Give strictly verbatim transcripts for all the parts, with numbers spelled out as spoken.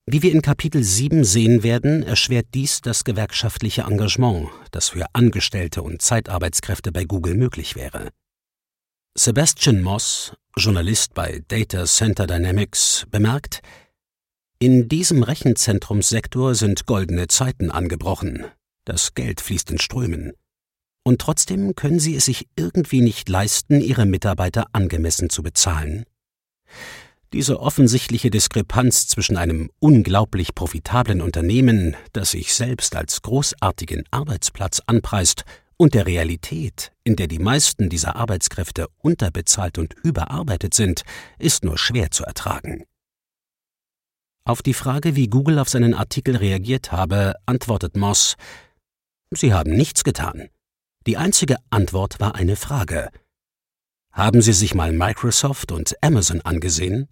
Wie wir in Kapitel sieben sehen werden, erschwert dies das gewerkschaftliche Engagement, das für Angestellte und Zeitarbeitskräfte bei Google möglich wäre. Sebastian Moss, Journalist bei Data Center Dynamics, bemerkt: In diesem Rechenzentrumssektor sind goldene Zeiten angebrochen. Das Geld fließt in Strömen. Und trotzdem können sie es sich irgendwie nicht leisten, ihre Mitarbeiter angemessen zu bezahlen. Diese offensichtliche Diskrepanz zwischen einem unglaublich profitablen Unternehmen, das sich selbst als großartigen Arbeitsplatz anpreist, und der Realität, in der die meisten dieser Arbeitskräfte unterbezahlt und überarbeitet sind, ist nur schwer zu ertragen. Auf die Frage, wie Google auf seinen Artikel reagiert habe, antwortet Moss: Sie haben nichts getan. Die einzige Antwort war eine Frage. Haben Sie sich mal Microsoft und Amazon angesehen?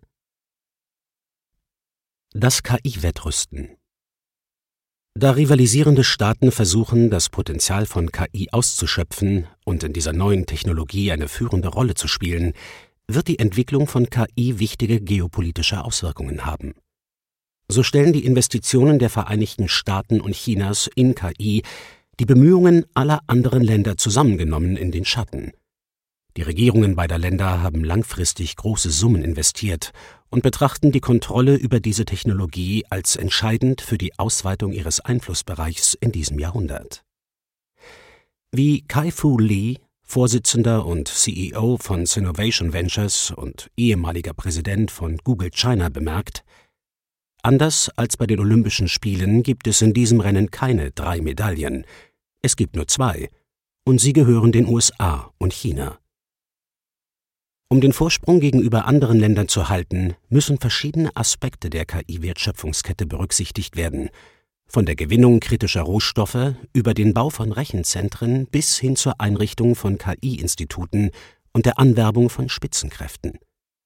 Das K I-Wettrüsten. Da rivalisierende Staaten versuchen, das Potenzial von K I auszuschöpfen und in dieser neuen Technologie eine führende Rolle zu spielen, wird die Entwicklung von K I wichtige geopolitische Auswirkungen haben. So stellen die Investitionen der Vereinigten Staaten und Chinas in K I die Bemühungen aller anderen Länder zusammengenommen in den Schatten. Die Regierungen beider Länder haben langfristig große Summen investiert und betrachten die Kontrolle über diese Technologie als entscheidend für die Ausweitung ihres Einflussbereichs in diesem Jahrhundert. Wie Kai-Fu Lee, Vorsitzender und C E O von Sinovation Ventures und ehemaliger Präsident von Google China, bemerkt: Anders als bei den Olympischen Spielen gibt es in diesem Rennen keine drei Medaillen. Es gibt nur zwei, und sie gehören den U S A und China. Um den Vorsprung gegenüber anderen Ländern zu halten, müssen verschiedene Aspekte der K I-Wertschöpfungskette berücksichtigt werden, von der Gewinnung kritischer Rohstoffe über den Bau von Rechenzentren bis hin zur Einrichtung von K I-Instituten und der Anwerbung von Spitzenkräften.